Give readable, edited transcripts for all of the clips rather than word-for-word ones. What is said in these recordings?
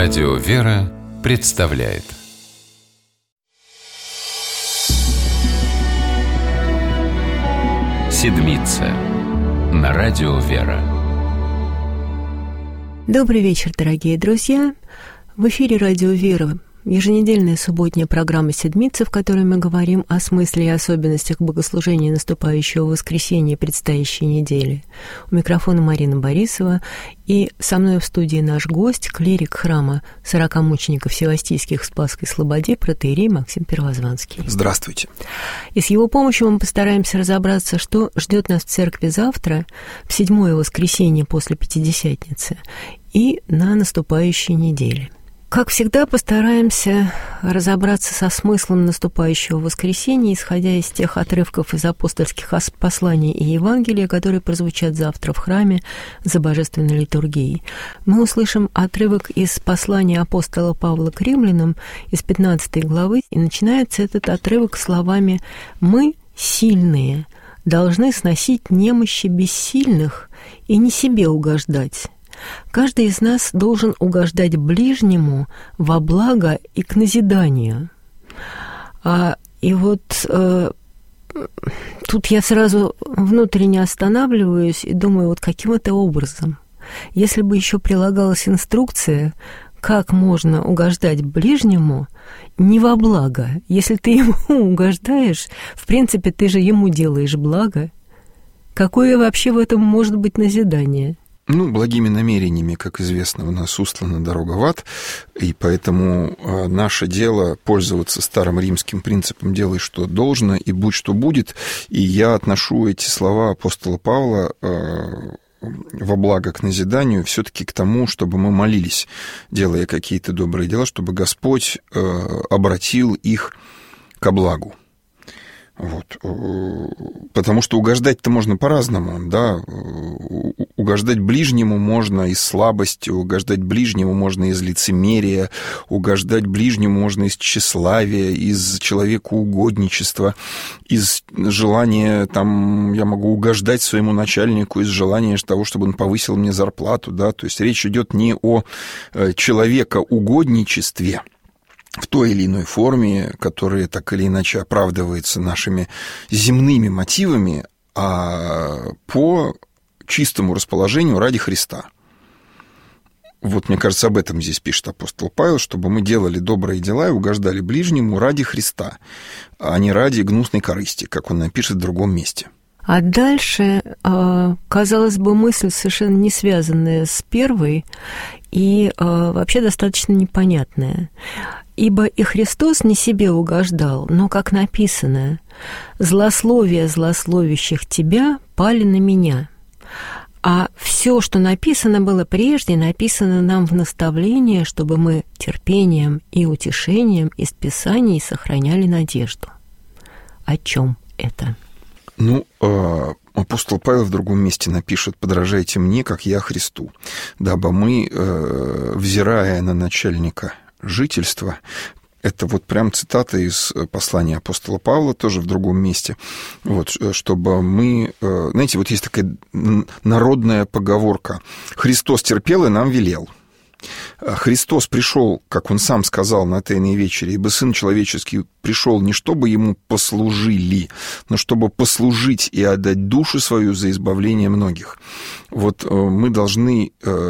Радио «Вера» представляет «Седмица» на Радио «Вера». Добрый вечер, дорогие друзья! В эфире Радио «Вера» еженедельная субботняя программа «Седмица», в которой мы говорим о смысле и особенностях богослужения наступающего воскресенья предстоящей недели. У микрофона Марина Борисова, и со мной в студии наш гость, клирик храма 40 мучеников Севастийских в Спасской Слободе, протоиерей Максим Первозванский. Здравствуйте. И с его помощью мы постараемся разобраться, что ждет нас в церкви завтра, в седьмое воскресенье после Пятидесятницы и на наступающей неделе. Как всегда, постараемся разобраться со смыслом наступающего воскресенья, исходя из тех отрывков из апостольских посланий и Евангелия, которые прозвучат завтра в храме за божественной литургией. Мы услышим отрывок из послания апостола Павла к римлянам из 15 главы, и начинается этот отрывок словами «Мы, сильные, должны сносить немощи бессильных и не себе угождать». Каждый из нас должен угождать ближнему во благо и к назиданию. Тут я сразу внутренне останавливаюсь и думаю, вот каким это образом. Если бы еще прилагалась инструкция, как можно угождать ближнему не во благо. Если ты ему угождаешь, в принципе, ты же ему делаешь благо. Какое вообще в этом может быть назидание? Благими намерениями, как известно, у нас устлана дорога в ад, и поэтому наше дело пользоваться старым римским принципом «делай, что должно, и будь, что будет». И я отношу эти слова апостола Павла во благо к назиданию все-таки к тому, чтобы мы молились, делая какие-то добрые дела, чтобы Господь обратил их ко благу. Вот. Потому что угождать-то можно по-разному, да. Угождать ближнему можно из слабости, угождать ближнему можно из лицемерия, угождать ближнему можно из тщеславия, из человекоугодничества, из желания, я могу угождать своему начальнику, из желания того, чтобы он повысил мне зарплату, да. То есть речь идет не о человекоугодничестве в той или иной форме, которая так или иначе оправдывается нашими земными мотивами, а по чистому расположению ради Христа. Вот, мне кажется, об этом здесь пишет апостол Павел, чтобы мы делали добрые дела и угождали ближнему ради Христа, а не ради гнусной корысти, как он напишет в другом месте. А дальше, казалось бы, мысль совершенно не связанная с первой и вообще достаточно непонятная. «Ибо и Христос не себе угождал, но, как написано, злословия злословящих тебя пали на меня». А все, что написано было прежде, написано нам в наставлении, чтобы мы терпением и утешением из Писаний сохраняли надежду. О чем это? Апостол Павел в другом месте напишет: «Подражайте мне, как я Христу, дабы мы, взирая на начальника жительства». Это вот прям цитата из послания апостола Павла, тоже в другом месте. Вот, чтобы мы... Знаете, вот есть такая народная поговорка: «Христос терпел и нам велел». Христос пришел, как он сам сказал на Тайной вечере, ибо Сын Человеческий пришел не чтобы ему послужили, но чтобы послужить и отдать душу свою за избавление многих. Вот мы должны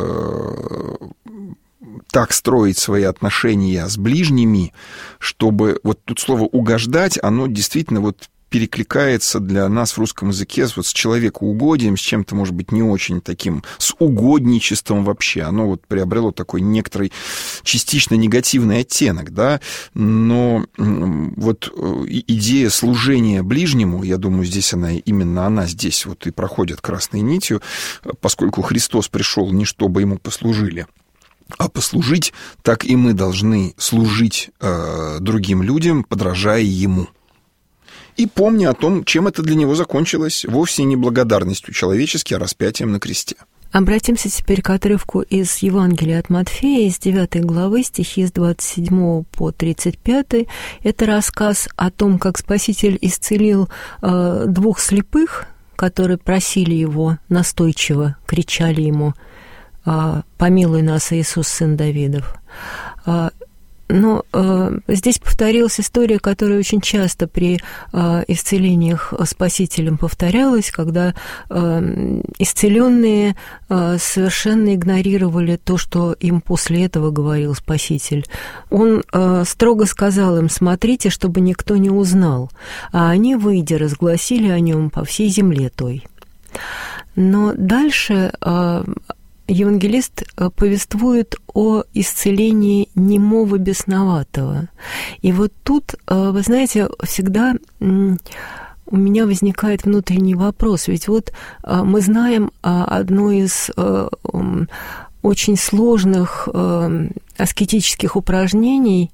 так строить свои отношения с ближними, чтобы вот тут слово «угождать», оно действительно вот перекликается для нас в русском языке вот с человекоугодием, с чем-то, может быть, не очень таким, с угодничеством вообще. Оно вот приобрело такой некоторый частично негативный оттенок, да, но вот идея служения ближнему, я думаю, здесь именно она здесь вот и проходит красной нитью, поскольку Христос пришел не чтобы ему послужили, а послужить, так и мы должны служить другим людям, подражая ему. И помня о том, чем это для него закончилось, вовсе не благодарностью человеческой, а распятием на кресте. Обратимся теперь к отрывку из Евангелия от Матфея, из 9 главы, стихи с 27 по 35. Это рассказ о том, как Спаситель исцелил 2 слепых, которые просили его настойчиво, кричали ему: «Помилуй нас, Иисус, сын Давидов». Но здесь повторилась история, которая очень часто при исцелениях Спасителем повторялась, когда исцеленные совершенно игнорировали то, что им после этого говорил Спаситель. Он строго сказал им: «Смотрите, чтобы никто не узнал». А они, выйдя, разгласили о нем по всей земле той. Но дальше евангелист повествует о исцелении немого бесноватого. И вот тут, вы знаете, всегда у меня возникает внутренний вопрос. Ведь вот мы знаем одно из очень сложных аскетических упражнений.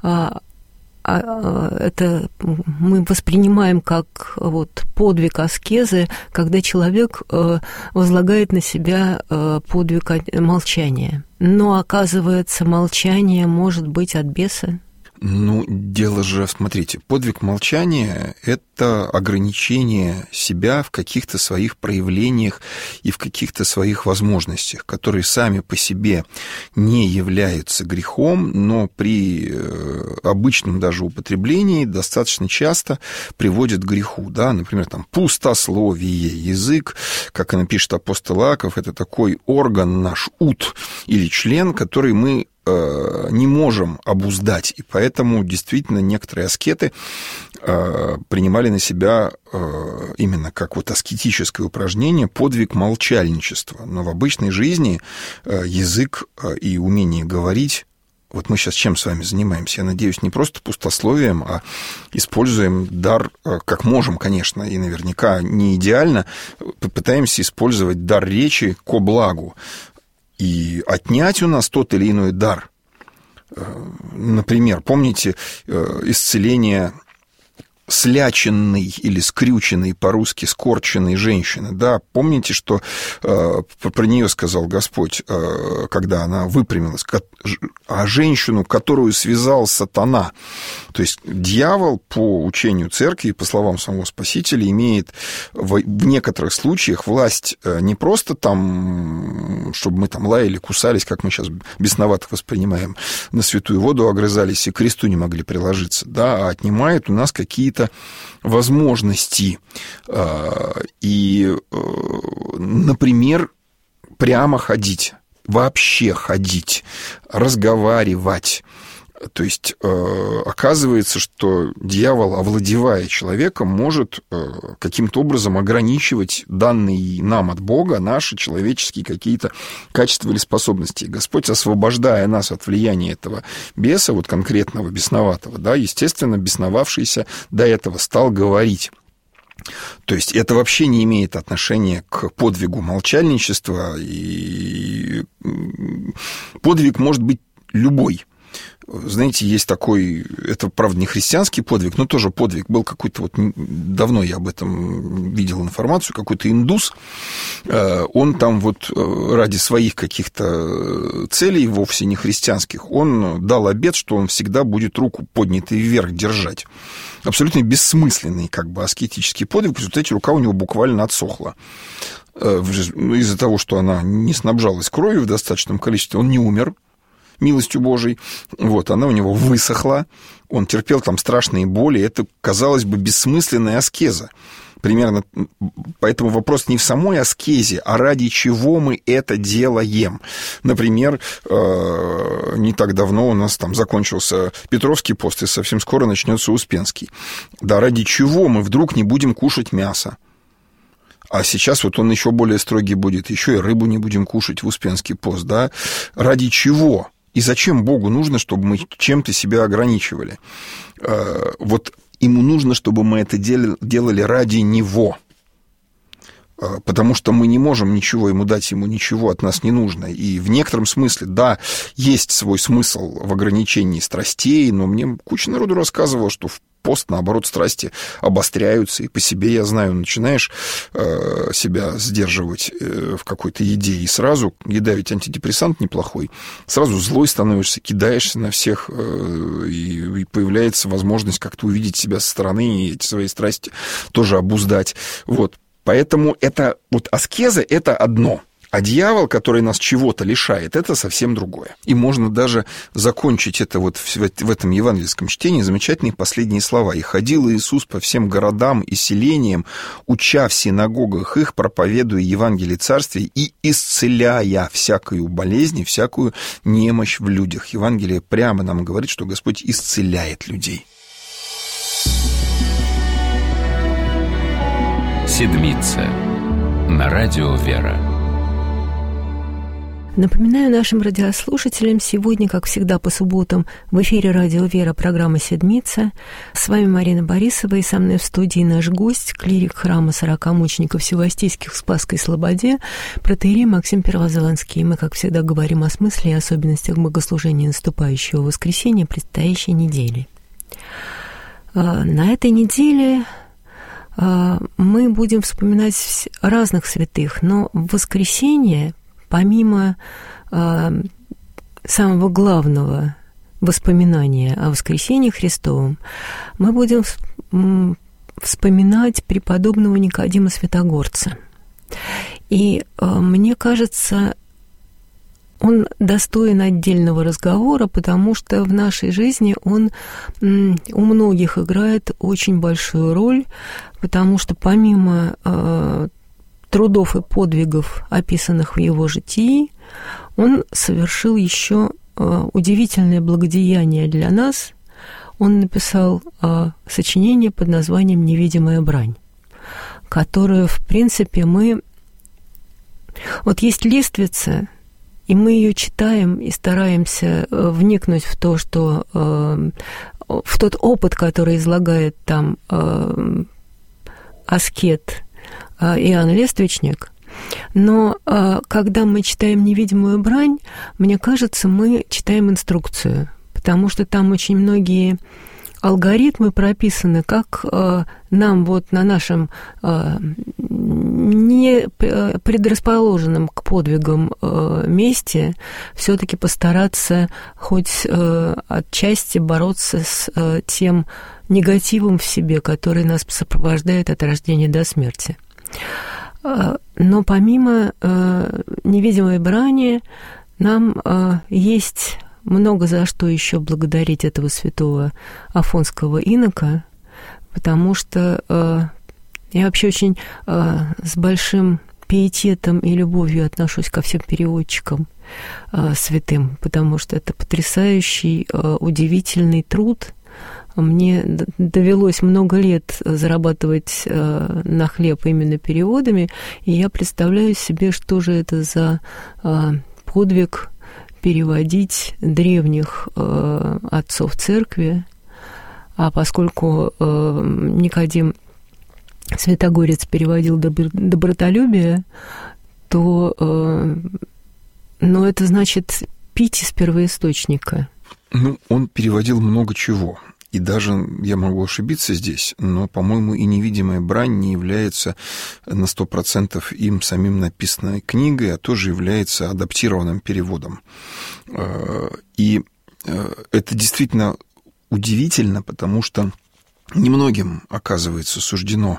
Это мы воспринимаем как вот подвиг аскезы, когда человек возлагает на себя подвиг молчания. Но, оказывается, молчание может быть от беса. Ну, дело же, смотрите, подвиг молчания – это ограничение себя в каких-то своих проявлениях и в каких-то своих возможностях, которые сами по себе не являются грехом, но при обычном даже употреблении достаточно часто приводят к греху. Да? Например, там, пустословие, язык, как и напишет апостол Иаков, это такой орган наш, ут, или член, который мы не можем обуздать, и поэтому действительно некоторые аскеты принимали на себя именно как вот аскетическое упражнение подвиг молчальничества. Но в обычной жизни язык и умение говорить, вот мы сейчас чем с вами занимаемся? Я надеюсь, не просто пустословием, а используем дар, как можем, конечно, и наверняка не идеально, пытаемся использовать дар речи ко благу. И отнять у нас тот или иной дар. Например, помните исцеление сляченной или скрюченной, по-русски скорченной женщины, да, помните, что про нее сказал Господь, когда она выпрямилась, а женщину, которую связал сатана, то есть дьявол, по учению церкви, по словам самого Спасителя, имеет в некоторых случаях власть не просто там, чтобы мы там лаяли, кусались, как мы сейчас бесноватых воспринимаем, на святую воду огрызались и к кресту не могли приложиться, да, а отнимает у нас какие-то возможности. И, например, прямо ходить, вообще ходить, разговаривать. То есть оказывается, что дьявол, овладевая человеком, может каким-то образом ограничивать данные нам от Бога наши человеческие какие-то качества или способности. И Господь, освобождая нас от влияния этого беса, вот конкретного бесноватого, да, естественно, бесновавшийся до этого стал говорить. То есть это вообще не имеет отношения к подвигу молчальничества, и подвиг может быть любой. Знаете, есть такой, это, правда, не христианский подвиг, но тоже подвиг. Был какой-то, вот давно я об этом видел информацию, какой-то индус, он там вот ради своих каких-то целей, вовсе не христианских, он дал обет, что он всегда будет руку поднятой вверх держать. Абсолютно бессмысленный, как бы, аскетический подвиг, в результате рука у него буквально отсохла. Из-за того, что она не снабжалась кровью в достаточном количестве, он не умер милостью Божией, вот, она у него высохла, он терпел там страшные боли, это, казалось бы, бессмысленная аскеза. Примерно, поэтому вопрос не в самой аскезе, а ради чего мы это делаем. Например, не так давно у нас там закончился Петровский пост, и совсем скоро начнется Успенский. Да, ради чего мы вдруг не будем кушать мясо? А сейчас вот он еще более строгий будет, еще и рыбу не будем кушать в Успенский пост, да? Ради чего? И зачем Богу нужно, чтобы мы чем-то себя ограничивали? Вот ему нужно, чтобы мы это делали ради Него. Потому что мы не можем ничего ему дать, ему ничего от нас не нужно. И в некотором смысле, да, есть свой смысл в ограничении страстей, но мне куча народу рассказывала, что в пост, наоборот, страсти обостряются, и по себе я знаю, начинаешь себя сдерживать в какой-то еде, и сразу, еда ведь антидепрессант неплохой, сразу злой становишься, кидаешься на всех, и появляется возможность как-то увидеть себя со стороны и эти свои страсти тоже обуздать. Вот. Поэтому это, вот аскеза – это одно. А дьявол, который нас чего-то лишает, это совсем другое. И можно даже закончить это вот в этом евангельском чтении замечательные последние слова. «И ходил Иисус по всем городам и селениям, уча в синагогах их, проповедуя Евангелие Царствия и исцеляя всякую болезнь, всякую немощь в людях». Евангелие прямо нам говорит, что Господь исцеляет людей. Седмица на радио «Вера». Напоминаю нашим радиослушателям, сегодня, как всегда, по субботам в эфире «Радио Вера» программа «Седмица». С вами Марина Борисова, и со мной в студии наш гость, клирик храма 40 мучеников Всевоістійських в Спасской Слободе, протоиерей Максим Первозванский. И мы, как всегда, говорим о смысле и особенностях богослужения наступающего воскресенья предстоящей недели. На этой неделе мы будем вспоминать разных святых, но в воскресенье, помимо самого главного воспоминания о воскресении Христовом, мы будем вспоминать преподобного Никодима Святогорца. И мне кажется, он достоин отдельного разговора, потому что в нашей жизни он у многих играет очень большую роль, потому что помимо трудов и подвигов, описанных в его житии, он совершил еще удивительное благодеяние для нас. Он написал сочинение под названием «Невидимая брань», которую, в принципе, мы... Вот есть листвица, и мы ее читаем и стараемся вникнуть в то, что... в тот опыт, который излагает там аскет Иоанн Лествичник. Но когда мы читаем «Невидимую брань», мне кажется, мы читаем инструкцию, потому что там очень многие алгоритмы прописаны, как нам вот на нашем не предрасположенном к подвигам месте все-таки постараться хоть отчасти бороться с тем негативом в себе, который нас сопровождает от рождения до смерти. Но помимо невидимой брани нам есть много за что еще благодарить этого святого афонского инока, потому что я вообще очень с большим пиететом и любовью отношусь ко всем переводчикам святым, потому что это потрясающий, удивительный труд. Мне довелось много лет зарабатывать на хлеб именно переводами, и я представляю себе, что же это за подвиг переводить древних отцов церкви. А поскольку Никодим Святогорец переводил добротолюбие, то это значит пить из первоисточника. Он переводил много чего. И даже, я могу ошибиться здесь, но, по-моему, и «Невидимая брань» не является на 100% им самим написанной книгой, а тоже является адаптированным переводом. И это действительно удивительно, потому что немногим, оказывается, суждено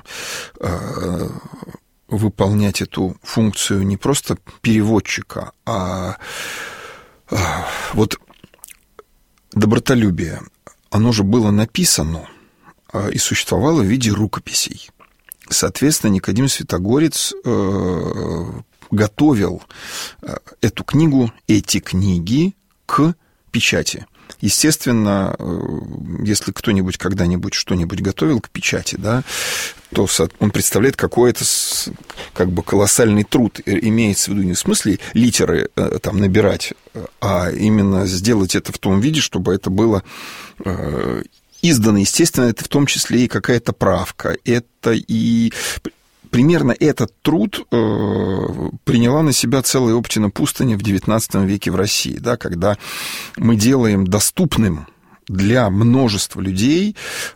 выполнять эту функцию не просто переводчика, а вот добротолюбие. Оно же было написано и существовало в виде рукописей. Соответственно, Никодим Святогорец готовил эту книгу, эти книги к печати. Естественно, если кто-нибудь когда-нибудь что-нибудь готовил к печати, да, то он представляет какой-то как бы колоссальный труд. Имеется в виду не в смысле литеры там набирать, а именно сделать это в том виде, чтобы это было издано. Естественно, это в том числе и какая-то правка. Это и... Примерно этот труд приняла на себя целая Оптина пустыня в XIX веке в России, да, когда мы делаем доступным для множества людей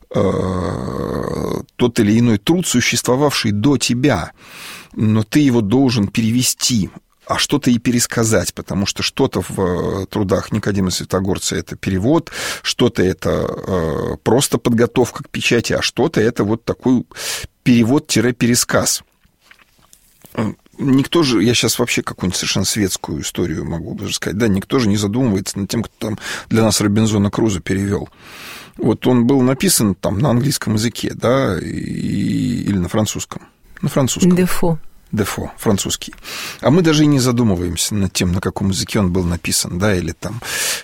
тот или иной труд, существовавший до тебя, но ты его должен перевести, а что-то и пересказать, потому что что-то в трудах Никодима Святогорца – это перевод, что-то это просто подготовка к печати, а что-то это вот такой перевод-пересказ. никто же, я сейчас вообще какую-нибудь совершенно светскую историю могу даже сказать, да, никто же не задумывается над тем, кто там для нас Робинзона Крузо перевел. Вот он был написан там на английском языке, да, или на французском. На французском. Дефо, французский. А мы даже и не задумываемся над тем, на каком языке он был написан, да, или там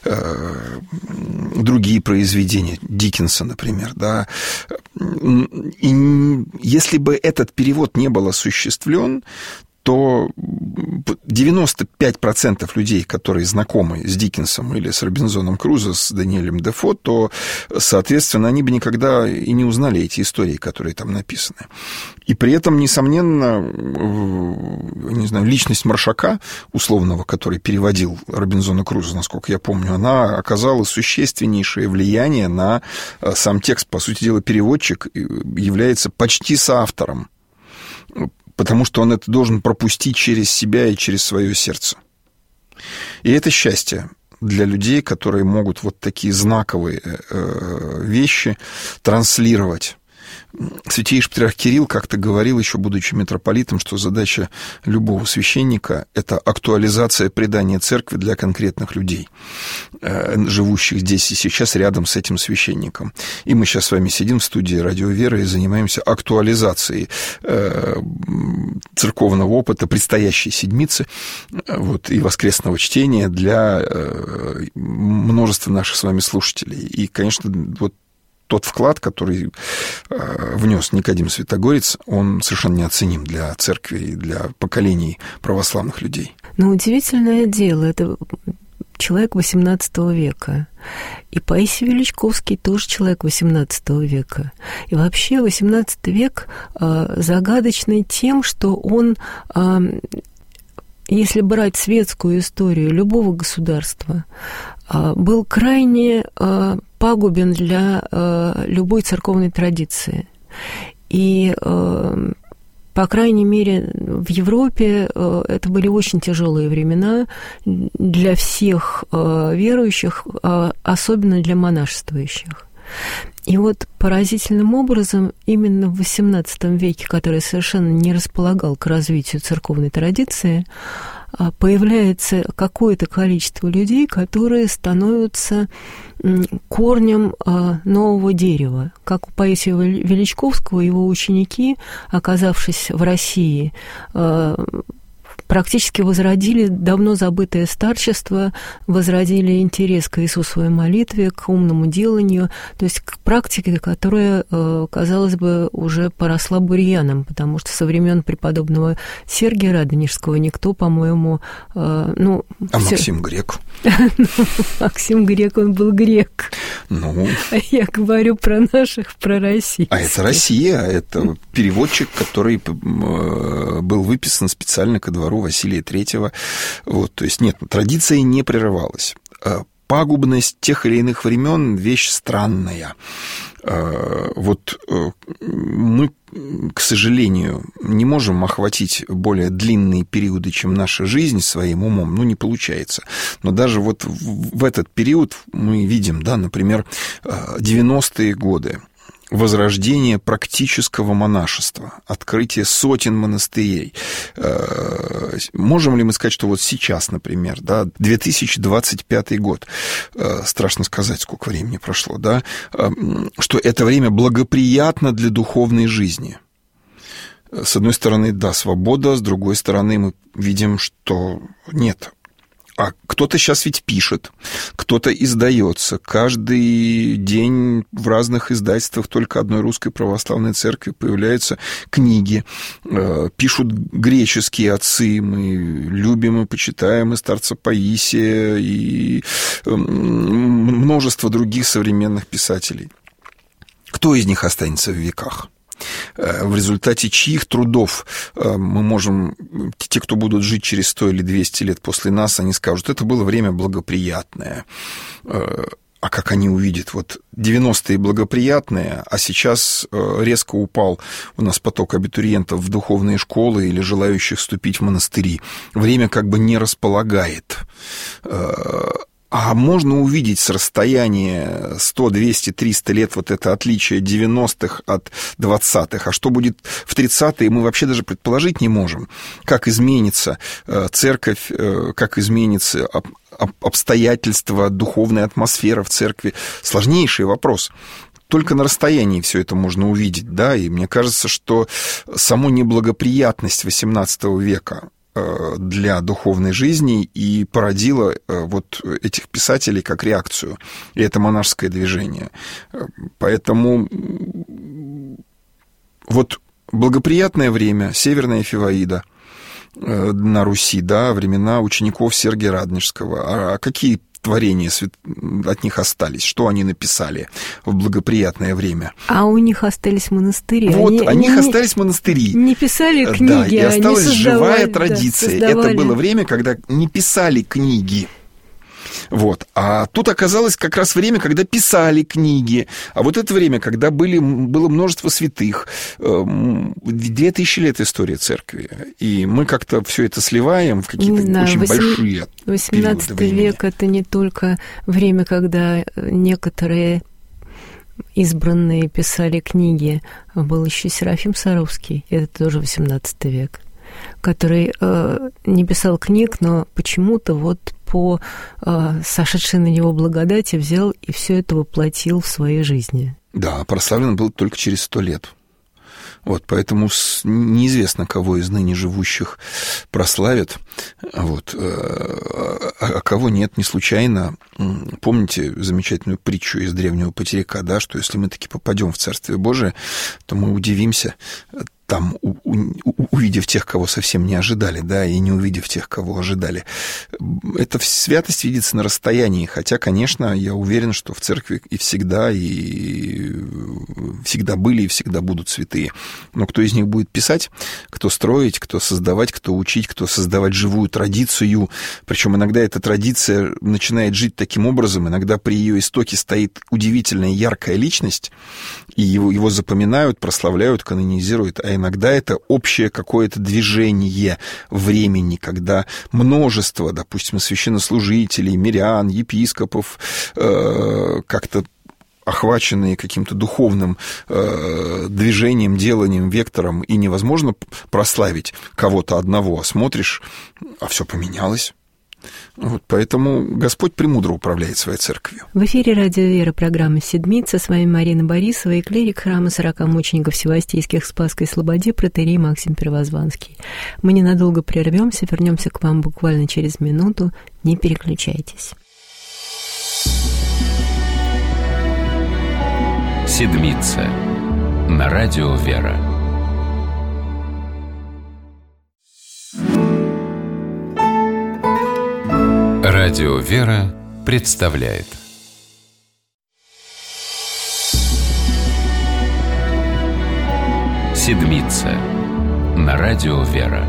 другие произведения, Диккенса, например, да. И если бы этот перевод не был осуществлен, то 95% людей, которые знакомы с Диккенсом или с Робинзоном Крузо, с Даниэлем Дефо, то, соответственно, они бы никогда и не узнали эти истории, которые там написаны. И при этом, несомненно, не знаю, личность Маршака, условного, который переводил Робинзона Крузо, насколько я помню, она оказала существеннейшее влияние на сам текст. По сути дела, переводчик является почти соавтором, потому что он это должен пропустить через себя и через свое сердце. И это счастье для людей, которые могут вот такие знаковые вещи транслировать. Святейший патриарх Кирилл как-то говорил, еще будучи митрополитом, что задача любого священника – это актуализация предания церкви для конкретных людей, живущих здесь и сейчас рядом с этим священником. И мы сейчас с вами сидим в студии «Радио Вера» и занимаемся актуализацией церковного опыта предстоящей седмицы вот, и воскресного чтения для множества наших с вами слушателей. И, конечно, вот тот вклад, который внес Никодим Святогорец, он совершенно неоценим для церкви и для поколений православных людей. Но удивительное дело, это человек XVIII века. И Паисий Величковский тоже человек XVIII века. И вообще XVIII век загадочный тем, что он, если брать светскую историю любого государства, был крайне пагубен для любой церковной традиции. И, по крайней мере, в Европе это были очень тяжелые времена для всех верующих, особенно для монашествующих. И вот поразительным образом именно в XVIII веке, который совершенно не располагал к развитию церковной традиции, появляется какое-то количество людей, которые становятся корнем нового дерева. Как у Паисия Величковского, его ученики, оказавшись в России, практически возродили давно забытое старчество, возродили интерес к Иисусовой молитве, к умному деланию, то есть к практике, которая, казалось бы, уже поросла бурьяном, потому что со времен преподобного Сергия Радонежского никто, по-моему... Максим Грек? Максим Грек, он был грек. Я говорю про наших, про российских. А это Россия, это переводчик, который был выписан специально ко двору Василия III. Вот, то есть, нет, традиция не прерывалась. Пагубность тех или иных времен – вещь странная. Вот мы, к сожалению, не можем охватить более длинные периоды, чем наша жизнь, своим умом, не получается. Но даже вот в этот период мы видим, да, например, 90-е годы, возрождение практического монашества, открытие сотен монастырей. Можем ли мы сказать, что вот сейчас, например, да, 2025 год, страшно сказать, сколько времени прошло, да, что это время благоприятно для духовной жизни? С одной стороны, да, свобода, с другой стороны, мы видим, что нет. А кто-то сейчас ведь пишет, кто-то издается. Каждый день в разных издательствах только одной русской православной церкви появляются книги. Пишут греческие отцы. Мы любим и почитаем и старца Паисия, и множество других современных писателей. Кто из них останется в веках? В результате чьих трудов мы можем, те, кто будут жить через 100 или 200 лет после нас, они скажут, это было время благоприятное. А как они увидят? Вот 90-е благоприятные, а сейчас резко упал у нас поток абитуриентов в духовные школы или желающих вступить в монастыри. Время как бы не располагает. А можно увидеть с расстояния 100, 200, 300 лет вот это отличие 90-х от 20-х. А что будет в 30-е, мы вообще даже предположить не можем. Как изменится церковь, как изменится обстоятельства, духовная атмосфера в церкви. Сложнейший вопрос. Только на расстоянии все это можно увидеть, да, и мне кажется, что саму неблагоприятность XVIII века для духовной жизни и породила вот этих писателей как реакцию. И это монашеское движение. Поэтому вот благоприятное время, Северная Фиваида на Руси, да, времена учеников Сергия Радонежского. А какие творения от них остались? Что они написали в благоприятное время? А у них остались монастыри. Вот, у них остались монастыри. Не писали книги, да, и осталась они живая традиция. Да, это было время, когда не писали книги. Вот. А тут оказалось как раз время, когда писали книги. А вот это время, когда было множество святых. 2000 лет история церкви. И мы как-то все это сливаем в какие-то очень большие 18 век – это не только время, когда некоторые избранные писали книги. Был еще Серафим Саровский, это тоже 18 век, который не писал книг, но почему-то вот по сошедшей на него благодати взял и все это воплотил в своей жизни. Да, прославлен был только через 100 лет. Вот, поэтому неизвестно, кого из ныне живущих прославят, вот, а кого нет, не случайно. Помните замечательную притчу из древнего потеряка, да, что если мы таки попадем в Царствие Божие, то мы удивимся, там, увидев тех, кого совсем не ожидали, да, и не увидев тех, кого ожидали. Эта святость видится на расстоянии, хотя, конечно, я уверен, что в церкви и всегда были, и всегда будут святые. Но кто из них будет писать, кто строить, кто создавать, кто учить, кто создавать живую традицию, причем иногда эта традиция начинает жить таким образом, иногда при ее истоке стоит удивительная яркая личность, и его запоминают, прославляют, канонизируют, а иногда это общее какое-то движение времени, когда множество, допустим, священнослужителей, мирян, епископов как-то охваченные каким-то духовным движением, деланием, вектором, и невозможно прославить кого-то одного, а смотришь, а все поменялось. Вот, поэтому Господь премудро управляет своей церковью. В эфире «Радио Вера», программа «Седмица». С вами Марина Борисова и клирик храма 40 мучеников Севастийских в Спасской Слободе протоиерей Максим Первозванский. Мы ненадолго прервемся, вернемся к вам буквально через минуту. Не переключайтесь. «Седмица» на «Радио Вера». Радио «Вера» представляет «Седмица» на радио «Вера».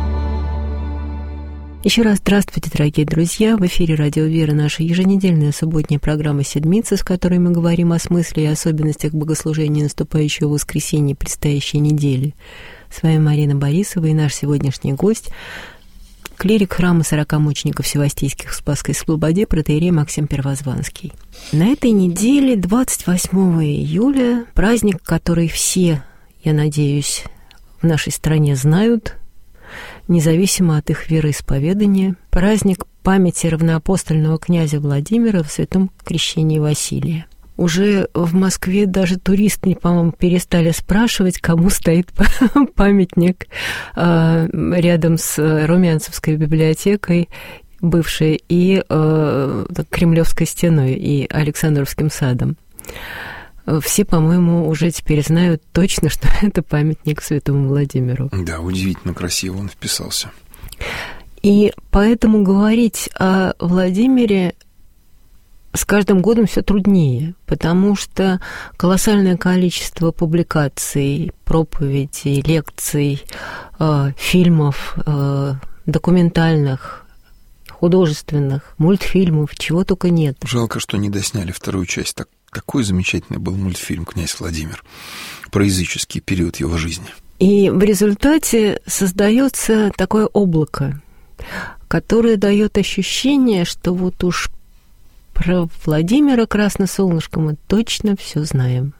Еще раз здравствуйте, дорогие друзья! В эфире «Радио Вера» наша еженедельная субботняя программа «Седмица», с которой мы говорим о смысле и особенностях богослужения наступающего воскресенья предстоящей недели. С вами Марина Борисова и наш сегодняшний гость – клирик храма 40 мучеников Севастийских в Спасской Слободе протоиерей Максим Первозванский. На этой неделе, 28 июля, праздник, который все, я надеюсь, в нашей стране знают, независимо от их вероисповедания, праздник памяти равноапостольного князя Владимира в святом крещении Василия. Уже в Москве даже туристы, по-моему, перестали спрашивать, кому стоит памятник рядом с Румянцевской библиотекой, бывшей, и Кремлевской стеной, и Александровским садом. Все, по-моему, уже теперь знают точно, что это памятник святому Владимиру. Да, удивительно красиво он вписался. И поэтому говорить о Владимире с каждым годом все труднее, потому что колоссальное количество публикаций, проповедей, лекций, фильмов, документальных, художественных, мультфильмов, чего только нет. Жалко, что не досняли вторую часть. Такой замечательный был мультфильм «Князь Владимир» про языческий период его жизни. И в результате создается такое облако, которое дает ощущение, что вот уж про Владимира Красносолнышко мы точно все знаем.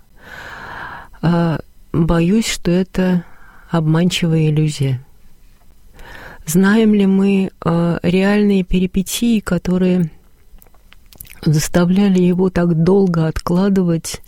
Боюсь, что это обманчивая иллюзия. Знаем ли мы реальные перипетии, которые заставляли его так долго откладывать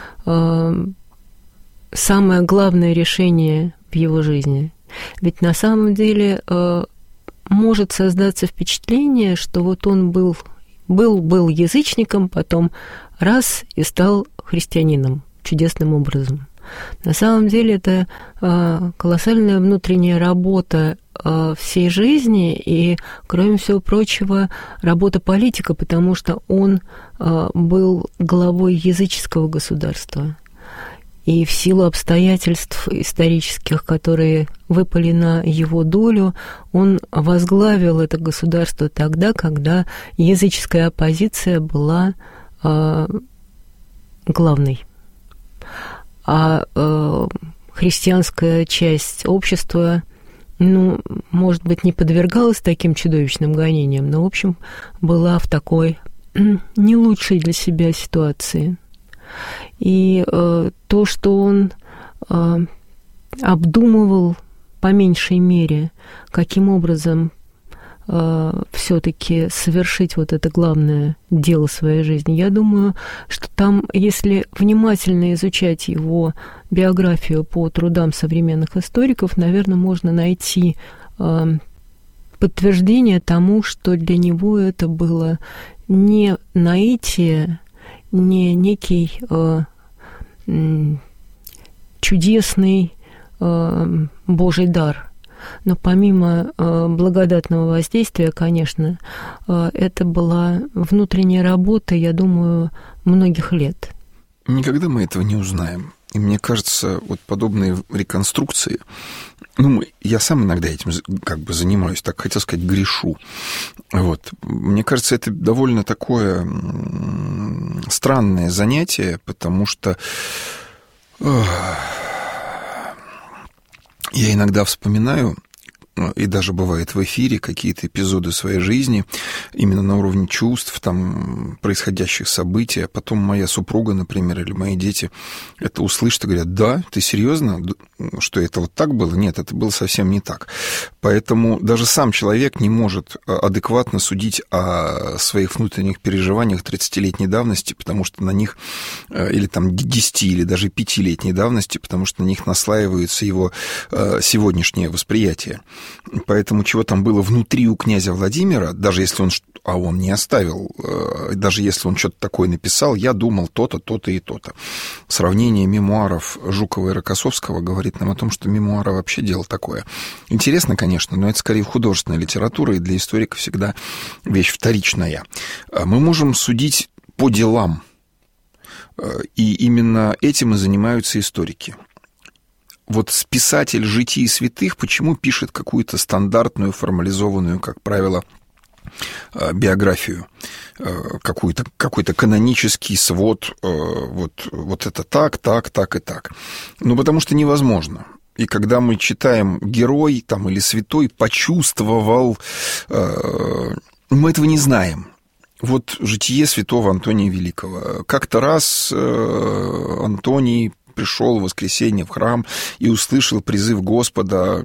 самое главное решение в его жизни? Ведь на самом деле может создаться впечатление, что вот он был язычником, потом раз и стал христианином чудесным образом. На самом деле это колоссальная внутренняя работа всей жизни и, кроме всего прочего, работа политика, потому что он был главой языческого государства. И в силу обстоятельств исторических, которые выпали на его долю, он возглавил это государство тогда, когда языческая оппозиция была главной. А христианская часть общества, может быть, не подвергалась таким чудовищным гонениям, но, в общем, была в такой не лучшей для себя ситуации. И то, что он обдумывал по меньшей мере, каким образом все-таки совершить вот это главное дело своей жизни, я думаю, что там, если внимательно изучать его биографию по трудам современных историков, наверное, можно найти подтверждение тому, что для него это было не наитие, не некий чудесный Божий дар. Но помимо благодатного воздействия, конечно, это была внутренняя работа, я думаю, многих лет. Никогда мы этого не узнаем. И мне кажется, вот подобные реконструкции, я сам иногда этим занимаюсь, так хотел сказать, грешу. Вот. Мне кажется, это довольно такое странное занятие, потому что я иногда вспоминаю, и даже бывает в эфире, какие-то эпизоды своей жизни, именно на уровне чувств, там, происходящих событий, а потом моя супруга, например, или мои дети это услышат и говорят: да, ты серьезно, что это вот так было? Нет, это было совсем не так. Поэтому даже сам человек не может адекватно судить о своих внутренних переживаниях 30-летней давности, потому что на них, или там 10, или даже 5-летней давности, потому что на них наслаивается его сегодняшнее восприятие. Поэтому чего там было внутри у князя Владимира, даже если он не оставил, даже если он что-то такое написал, я думал то-то, то-то и то-то. Сравнение мемуаров Жукова и Рокоссовского говорит нам о том, что мемуары вообще дело такое. Интересно, конечно, но это скорее художественная литература, и для историка всегда вещь вторичная. Мы можем судить по делам, и именно этим и занимаются историки. Вот писатель «Житий святых» почему пишет какую-то стандартную, формализованную, как правило, биографию, какой-то канонический свод, вот это так и так. Потому что невозможно. И когда мы читаем «герой» там, или «святой» почувствовал, мы этого не знаем. Вот житие святого Антония Великого. Как-то раз Антоний пришел в воскресенье в храм и услышал призыв Господа: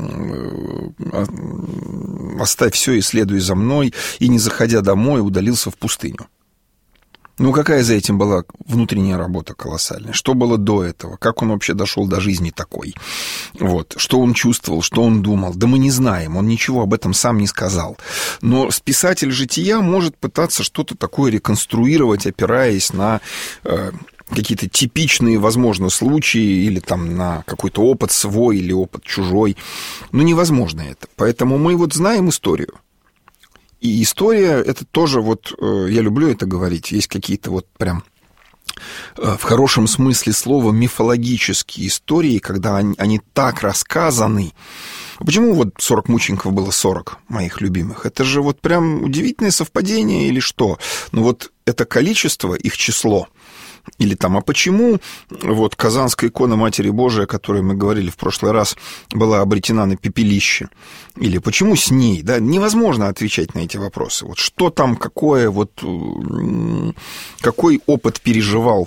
«Оставь все и следуй за мной», и, не заходя домой, удалился в пустыню. Какая за этим была внутренняя работа колоссальная? Что было до этого? Как он вообще дошел до жизни такой? Вот. Что он чувствовал, что он думал? Да мы не знаем, он ничего об этом сам не сказал. Но писатель жития может пытаться что-то такое реконструировать, опираясь на какие-то типичные, возможно, случаи или там на какой-то опыт свой или опыт чужой. Невозможно это. Поэтому мы знаем историю. И история — это тоже я люблю это говорить, есть какие-то прям в хорошем смысле слова мифологические истории, когда они так рассказаны. Почему 40 мучеников было 40 моих любимых? Это же прям удивительное совпадение или что? Это количество, их число, Или там, а почему вот Казанская икона Матери Божией, о которой мы говорили в прошлый раз, была обретена на пепелище? Или почему с ней? Да, невозможно отвечать на эти вопросы. Вот что там, какой опыт переживал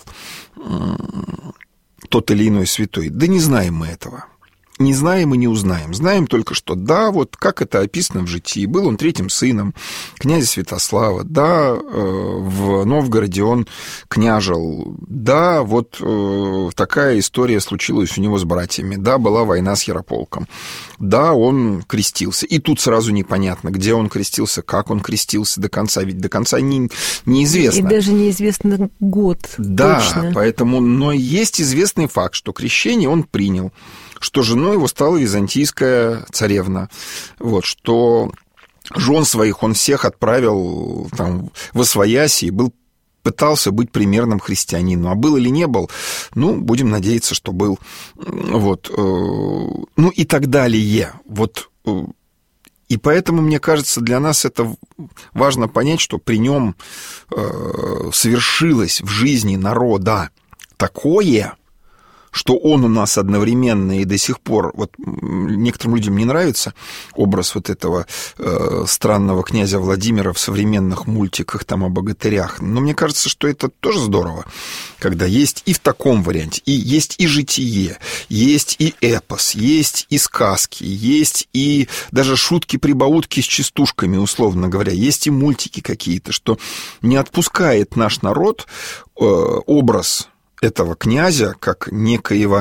тот или иной святой? Да не знаем мы этого. Не знаем и не узнаем. Знаем только, что да, вот как это описано в житии. Был он третьим сыном князя Святослава. Да, в Новгороде он княжил. Да, вот такая история случилась у него с братьями. Да, была война с Ярополком. Да, он крестился. И тут сразу непонятно, где он крестился, как он крестился до конца. Ведь до конца неизвестно. И даже неизвестно год. Да, точно. Поэтому, но есть известный факт, что крещение он принял, что женой его стала византийская царевна, вот, что жен своих он всех отправил там восвояси и пытался быть примерным христианином. А был или не был, ну, будем надеяться, что был. Вот, ну и так далее. Вот, и поэтому, мне кажется, для нас это важно понять, что при нем совершилось в жизни народа такое, что он у нас одновременно и до сих пор, вот некоторым людям не нравится образ вот этого странного князя Владимира в современных мультиках там о богатырях, но мне кажется, что это тоже здорово, когда есть и в таком варианте, и есть и житие, есть и эпос, есть и сказки, есть и даже шутки-прибаутки с частушками, условно говоря, есть и мультики какие-то, что не отпускает наш народ образ этого князя как некоего,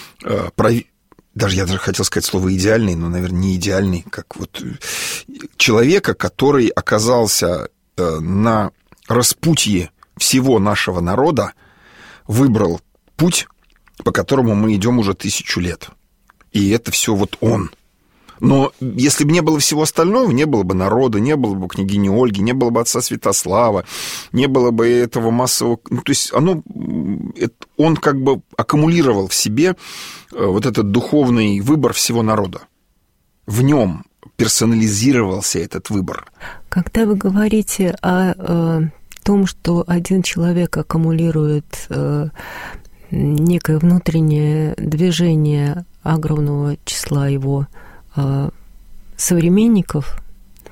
даже хотел сказать слово идеальный, но, наверное, не идеальный, как вот человека, который оказался на распутье всего нашего народа, выбрал путь, по которому мы идем уже 1000 лет. И это все вот он. Но если бы не было всего остального, не было бы народа, не было бы княгини Ольги, не было бы отца Святослава, не было бы этого массового... Ну, то есть он как бы аккумулировал в себе вот этот духовный выбор всего народа. В нем персонализировался этот выбор. Когда вы говорите о том, что один человек аккумулирует некое внутреннее движение огромного числа его современников,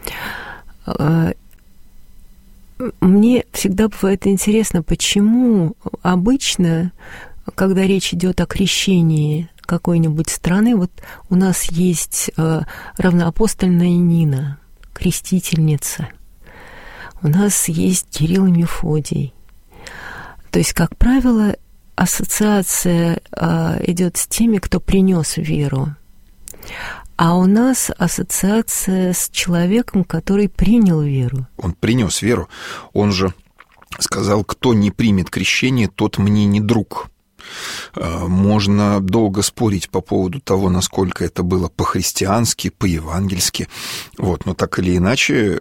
мне всегда бывает интересно, почему обычно, когда речь идет о крещении какой-нибудь страны, вот у нас есть равноапостольная Нина, крестительница, у нас есть Кирилл и Мефодий. То есть, как правило, ассоциация идет с теми, кто принес веру. А у нас ассоциация с человеком, который принял веру. Он принес веру. Он же сказал, кто не примет крещение, тот мне не друг. Можно долго спорить по поводу того, насколько это было по-христиански, по-евангельски. Вот, но так или иначе,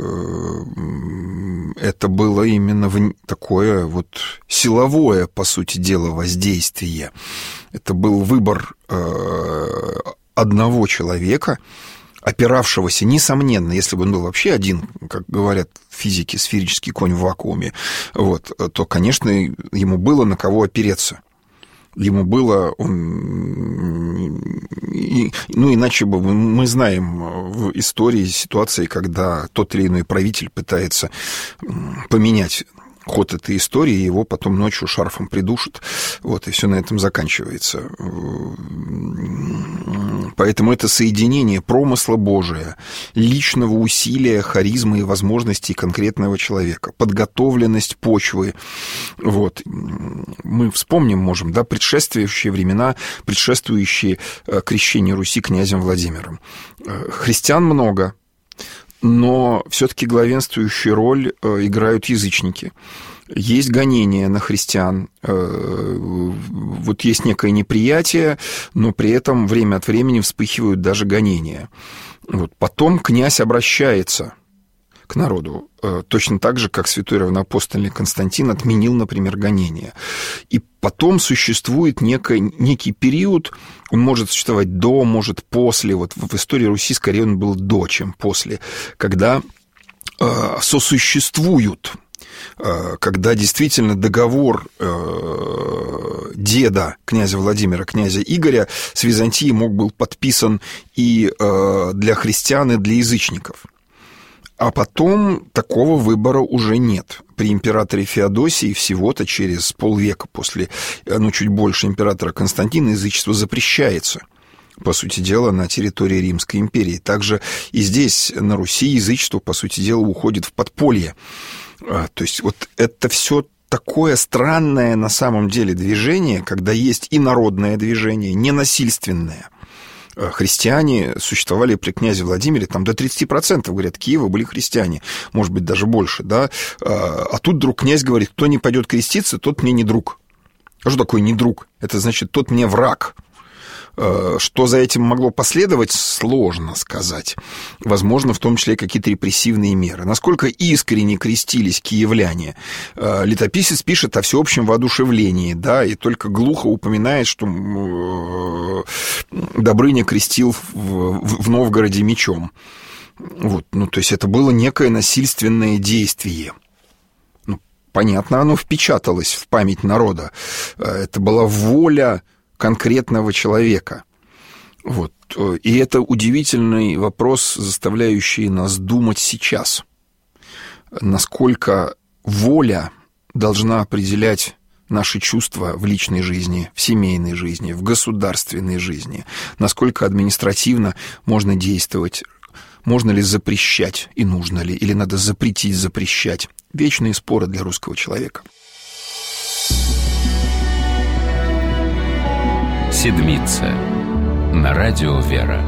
это было именно такое вот силовое, по сути дела, воздействие. Это был выбор одного человека, опиравшегося, несомненно, если бы он был вообще один, как говорят физики, сферический конь в вакууме, вот, то, конечно, ему было на кого опереться. Ему было... Ну, иначе бы мы знаем в истории ситуации, когда тот или иной правитель пытается поменять ход этой истории, его потом ночью шарфом придушат, вот, и все на этом заканчивается. Поэтому это соединение промысла Божия, личного усилия, харизмы и возможностей конкретного человека, подготовленность почвы. Вот. Мы вспомним, можем, да, предшествующие времена, предшествующие крещению Руси князем Владимиром. Христиан много, но все-таки главенствующую роль играют язычники. Есть гонения на христиан, вот есть некое неприятие, но при этом время от времени вспыхивают даже гонения. Вот. Потом князь обращается к народу, точно так же, как святой равноапостольный Константин отменил, например, гонения. И потом существует некий период, он может существовать до, может после, вот в истории Руси скорее он был до, чем после, когда сосуществуют когда действительно договор деда князя Владимира, князя Игоря с Византией мог был подписан и для христиан, и для язычников. А потом такого выбора уже нет. При императоре Феодосии всего-то через полвека после, чуть больше императора Константина язычество запрещается, по сути дела, на территории Римской империи. Также и здесь, на Руси, язычество, по сути дела, уходит в подполье. То есть вот это все такое странное на самом деле движение, когда есть и народное движение, ненасильственное. Христиане существовали при князе Владимире, там до 30%, говорят, Киева были христиане, может быть, даже больше, да. А тут вдруг князь говорит, кто не пойдет креститься, тот мне не друг. А что такое не друг? Это значит, тот мне враг. Что за этим могло последовать, сложно сказать. Возможно, в том числе какие-то репрессивные меры. Насколько искренне крестились киевляне, летописец пишет о всеобщем воодушевлении, да, и только глухо упоминает, что Добрыня крестил в Новгороде мечом. Вот, то есть это было некое насильственное действие. Понятно, оно впечаталось в память народа. Это была воля конкретного человека. Вот. И это удивительный вопрос, заставляющий нас думать сейчас. Насколько воля должна определять наши чувства в личной жизни, в семейной жизни, в государственной жизни. Насколько административно можно действовать, можно ли запрещать и нужно ли, или надо запретить, запрещать. Вечные споры для русского человека. Седмица. На радио «Вера».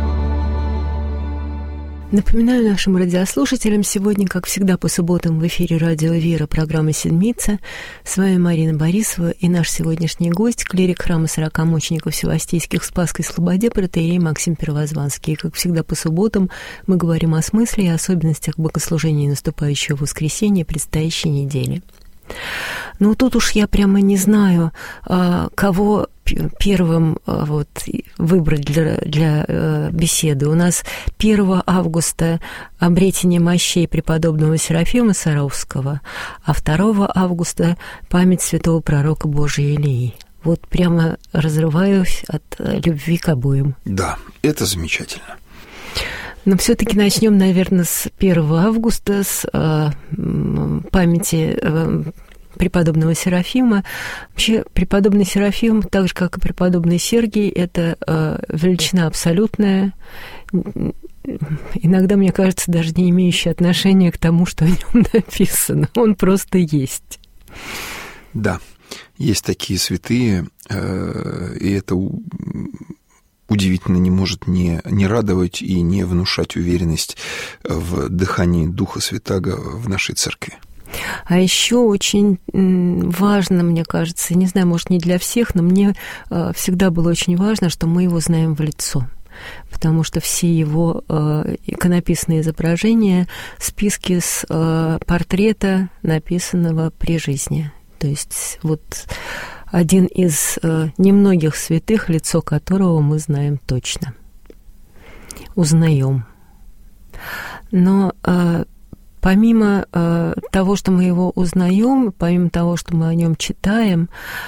Напоминаю нашим радиослушателям, сегодня, как всегда, по субботам в эфире радио «Вера» программа «Седмица». С вами Марина Борисова и наш сегодняшний гость, клирик храма 40 мучеников Севастийских в Спасской Слободе, протоиерей Максим Первозванский. И, как всегда, по субботам мы говорим о смысле и особенностях богослужения наступающего воскресенья предстоящей недели. Тут уж я прямо не знаю, кого первым выбрать для беседы. У нас 1 августа обретение мощей преподобного Серафима Саровского, а 2 августа память святого пророка Божия Илии. Вот прямо разрываюсь от любви к обоим. Да, это замечательно. Но все-таки начнем, наверное, с 1 августа, с памяти преподобного Серафима. Вообще, преподобный Серафим, так же, как и преподобный Сергий, это величина абсолютная, иногда, мне кажется, даже не имеющая отношения к тому, что о нем написано. Он просто есть. Да, есть такие святые, и это удивительно не может не радовать и не внушать уверенность в дыхании Духа Святаго в нашей церкви. А еще очень важно, мне кажется, не знаю, может, не для всех, но мне всегда было очень важно, что мы его знаем в лицо. Потому что все его иконописные изображения, списки с портрета, написанного при жизни. То есть вот один из немногих святых, лицо которого мы знаем точно. Узнаем. Но помимо того, что мы его узнаем, помимо того, что мы о нем читаем,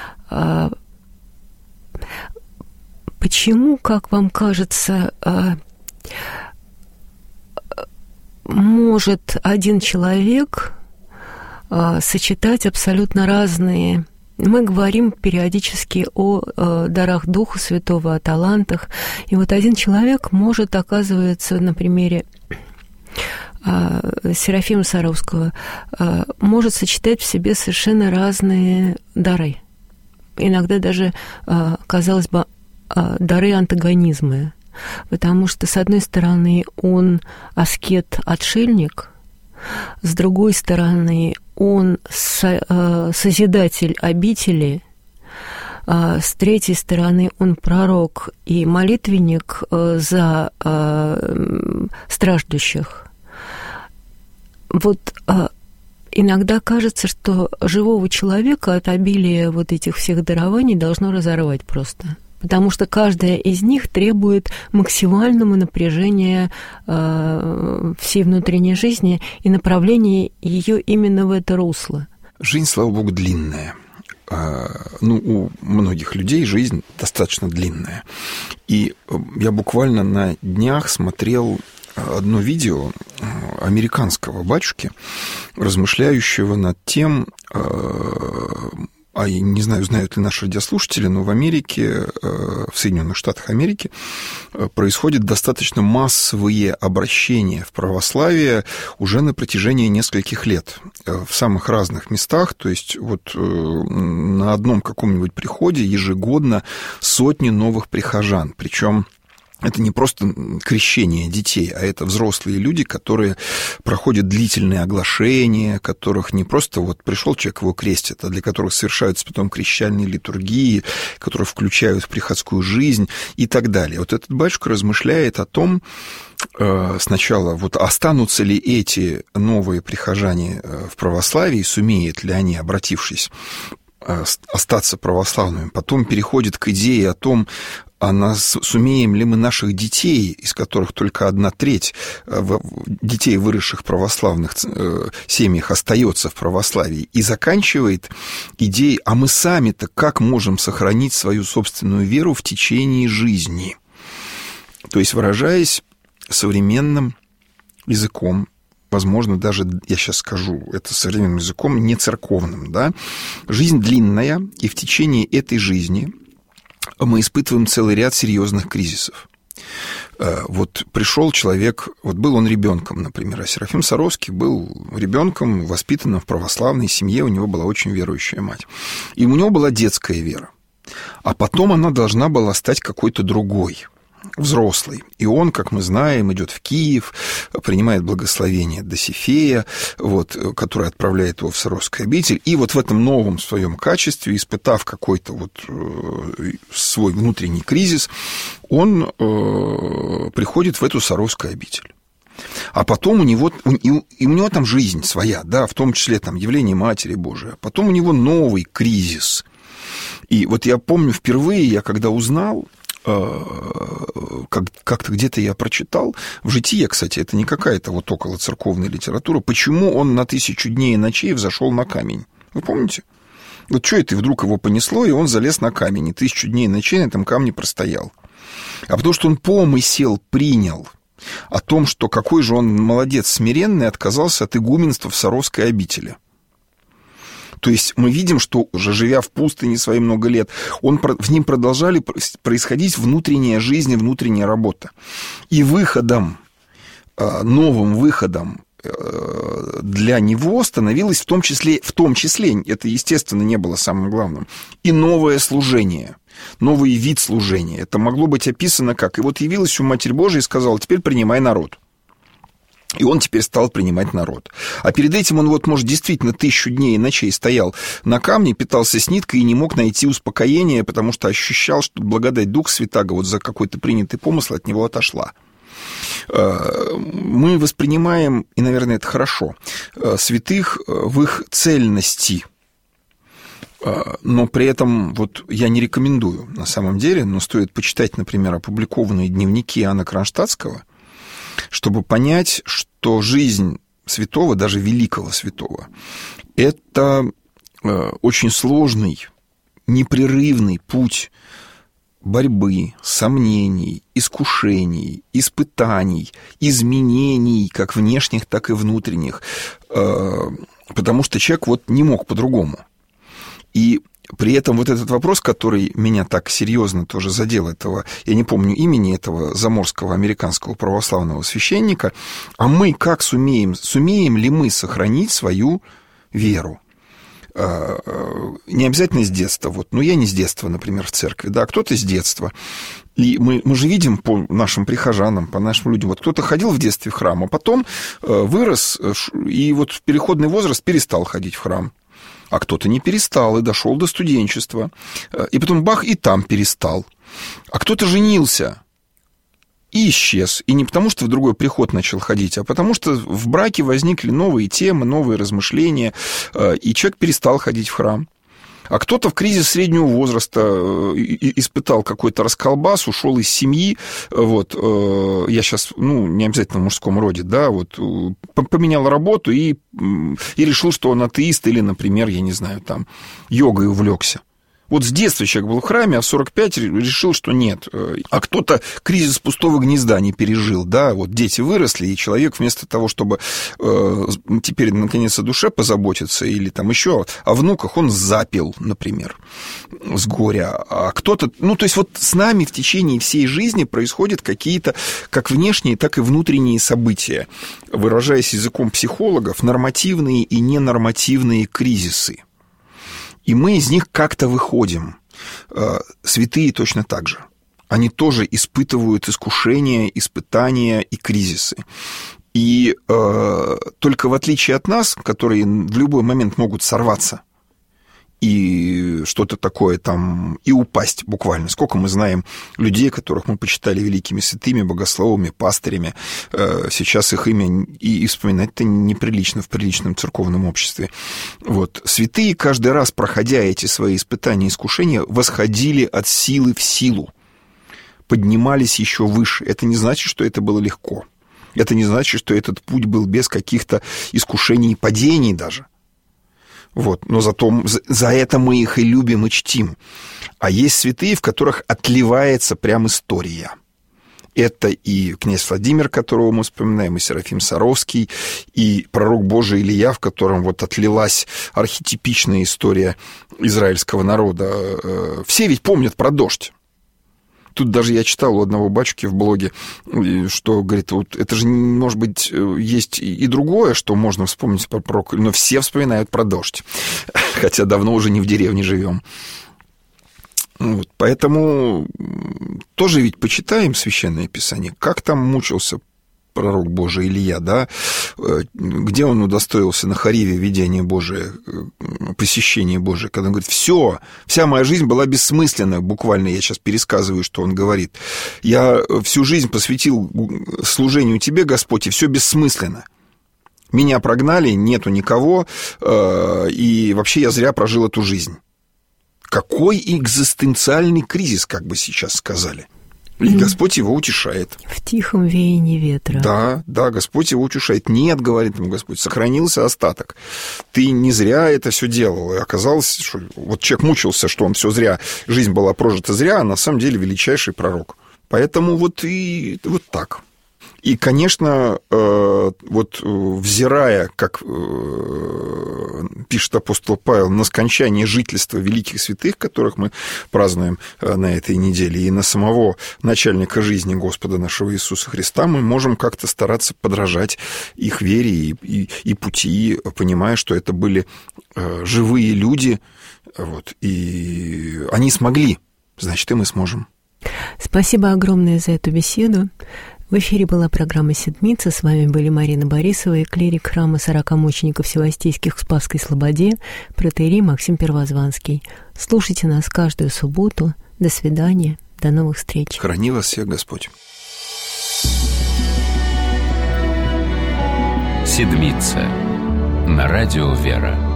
почему, как вам кажется, может один человек сочетать абсолютно разные... Мы говорим периодически о дарах Духа Святого, о талантах. И вот один человек может, оказывается, на примере Серафима Саровского, может сочетать в себе совершенно разные дары. Иногда даже, казалось бы, дары антагонизма. Потому что, с одной стороны, он аскет-отшельник, с другой стороны, он созидатель обители, с третьей стороны, он пророк и молитвенник за страждущих. Вот иногда кажется, что живого человека от обилия вот этих всех дарований должно разорвать просто. Потому что каждая из них требует максимального напряжения всей внутренней жизни и направления ее именно в это русло. Жизнь, слава богу, длинная. У многих людей жизнь достаточно длинная. И я буквально на днях смотрел одно видео американского батюшки, размышляющего над тем, я не знаю, знают ли наши радиослушатели, но в Америке, в Соединенных Штатах Америки, происходят достаточно массовые обращения в православие уже на протяжении нескольких лет в самых разных местах. То есть вот на одном каком-нибудь приходе ежегодно сотни новых прихожан, причем это не просто крещение детей, а это взрослые люди, которые проходят длительные оглашения, которых не просто вот пришел человек, его крестят, а для которых совершаются потом крещальные литургии, которые включают в приходскую жизнь и так далее. Вот этот батюшка размышляет о том, сначала, вот останутся ли эти новые прихожане в православии, сумеют ли они, обратившись, остаться православными, потом переходит к идее о том, сумеем ли мы наших детей, из которых только 1/3 детей, выросших в православных семьях, остается в православии, и заканчивает идеей, а мы сами-то как можем сохранить свою собственную веру в течение жизни? То есть, выражаясь современным языком, возможно, даже, я сейчас скажу, это современным языком, не церковным, да, жизнь длинная, и в течение этой жизни мы испытываем целый ряд серьезных кризисов. Вот пришел человек, вот был он ребенком, например, а Серафим Саровский был ребенком, воспитанным в православной семье, у него была очень верующая мать. И у него была детская вера. А потом она должна была стать какой-то другой, взрослый. И он, как мы знаем, идет в Киев, принимает благословение Досифея, вот, который отправляет его в Саровскую обитель. И вот в этом новом своем качестве, испытав какой-то вот свой внутренний кризис, он приходит в эту Саровскую обитель. А потом у него там жизнь своя, да, в том числе там явление Матери Божией. Потом у него новый кризис. И вот я помню впервые, я когда узнал, как-то где-то я прочитал, в «Житие», кстати, это не какая-то вот околоцерковная литература, почему он на 1000 дней и ночей взошел на камень. Вы помните? Вот что это, и вдруг его понесло, и он залез на камень, и 1000 дней и ночей на этом камне простоял. А потому что он помысел принял о том, что какой же он молодец смиренный, отказался от игуменства в Саровской обители. То есть мы видим, что уже живя в пустыне свои много лет, в ним продолжали происходить внутренняя жизнь и внутренняя работа. И новым выходом для него становилось в том числе, это, естественно, не было самым главным, и новое служение, новый вид служения. Это могло быть описано как: и вот явилась у Матерь Божия и сказала: теперь принимай народ. И он теперь стал принимать народ. А перед этим он, вот, может, действительно 1000 дней и ночей стоял на камне, питался с ниткой и не мог найти успокоения, потому что ощущал, что благодать Духа Святаго вот за какой-то принятый помысл от него отошла. Мы воспринимаем, и, наверное, это хорошо, святых в их цельности. Но при этом вот я не рекомендую, на самом деле, но стоит почитать, например, опубликованные дневники Иоанна Кронштадтского, чтобы понять, что жизнь святого, даже великого святого, это очень сложный, непрерывный путь борьбы, сомнений, искушений, испытаний, изменений, как внешних, так и внутренних, потому что человек вот не мог по-другому. И при этом вот этот вопрос, который меня так серьезно тоже задел, этого, я не помню имени этого заморского американского православного священника, а мы как сумеем ли мы сохранить свою веру? Не обязательно с детства, вот, но я не с детства, например, в церкви, да, кто-то с детства. И мы же видим по нашим прихожанам, по нашим людям, вот кто-то ходил в детстве в храм, а потом вырос, и вот в переходный возраст перестал ходить в храм. А кто-то не перестал и дошел до студенчества. И потом бах, и там перестал. А кто-то женился и исчез. И не потому, что в другой приход начал ходить, а потому что в браке возникли новые темы, новые размышления, и человек перестал ходить в храм. А кто-то в кризис среднего возраста испытал какой-то расколбас, ушел из семьи, вот, я сейчас, не обязательно в мужском роде, да, вот, поменял работу и решил, что он атеист или, например, я не знаю, там, йогой увлекся. Вот с детства человек был в храме, а в 45 решил, что нет. А кто-то кризис пустого гнезда не пережил, да, вот дети выросли, и человек вместо того, чтобы теперь, наконец, о душе позаботиться или там еще о внуках, он запил, например, с горя. А кто-то, то есть вот с нами в течение всей жизни происходят какие-то как внешние, так и внутренние события, выражаясь языком психологов, нормативные и ненормативные кризисы. И мы из них как-то выходим. Святые точно так же. Они тоже испытывают искушения, испытания и кризисы. И только в отличие от нас, которые в любой момент могут сорваться и что-то такое там, и упасть буквально. Сколько мы знаем людей, которых мы почитали великими святыми, богословами, пастырями. Сейчас их имя и вспоминать-то неприлично в приличном церковном обществе. Вот. Святые, каждый раз, проходя эти свои испытания и искушения, восходили от силы в силу, поднимались еще выше. Это не значит, что это было легко. Это не значит, что этот путь был без каких-то искушений и падений даже. Вот. Но зато за это мы их и любим, и чтим. А есть святые, в которых отливается прям история. Это и князь Владимир, которого мы вспоминаем, и Серафим Саровский, и пророк Божий Илия, в котором вот отлилась архетипичная история израильского народа. Все ведь помнят про дождь. Тут даже я читал у одного батюшки в блоге, что, говорит, вот это же, может быть, есть и другое, что можно вспомнить про пророка, но все вспоминают про дождь, хотя давно уже не в деревне живем. Вот, поэтому тоже ведь почитаем Священное Писание, как там мучился пророк Божий Илия, да, где он удостоился на Хариве видения Божие, посещения Божие, когда он говорит, вся моя жизнь была бессмысленна, буквально я сейчас пересказываю, что он говорит. Я всю жизнь посвятил служению Тебе, Господь, и все бессмысленно. Меня прогнали, нету никого, и вообще я зря прожил эту жизнь. Какой экзистенциальный кризис, как бы сейчас сказали. И Господь его утешает. В тихом веянии ветра. Да, Господь его утешает. Нет, говорит ему Господь, сохранился остаток. Ты не зря это все делал. И оказалось, что вот человек мучился, что он все зря, жизнь была прожита зря, а на самом деле величайший пророк. Поэтому вот так. И, конечно, вот взирая, как пишет апостол Павел, на скончание жительства великих святых, которых мы празднуем на этой неделе, и на самого начальника жизни Господа нашего Иисуса Христа, мы можем как-то стараться подражать их вере и пути, понимая, что это были живые люди, вот, и они смогли, значит, и мы сможем. Спасибо огромное за эту беседу. В эфире была программа «Седмица». С вами были Марина Борисова и клирик храма 40 мучеников Севастийских в Спасской Слободе, протоиерей Максим Первозванский. Слушайте нас каждую субботу. До свидания. До новых встреч. Храни вас всех Господь. «Седмица» на радио «Вера».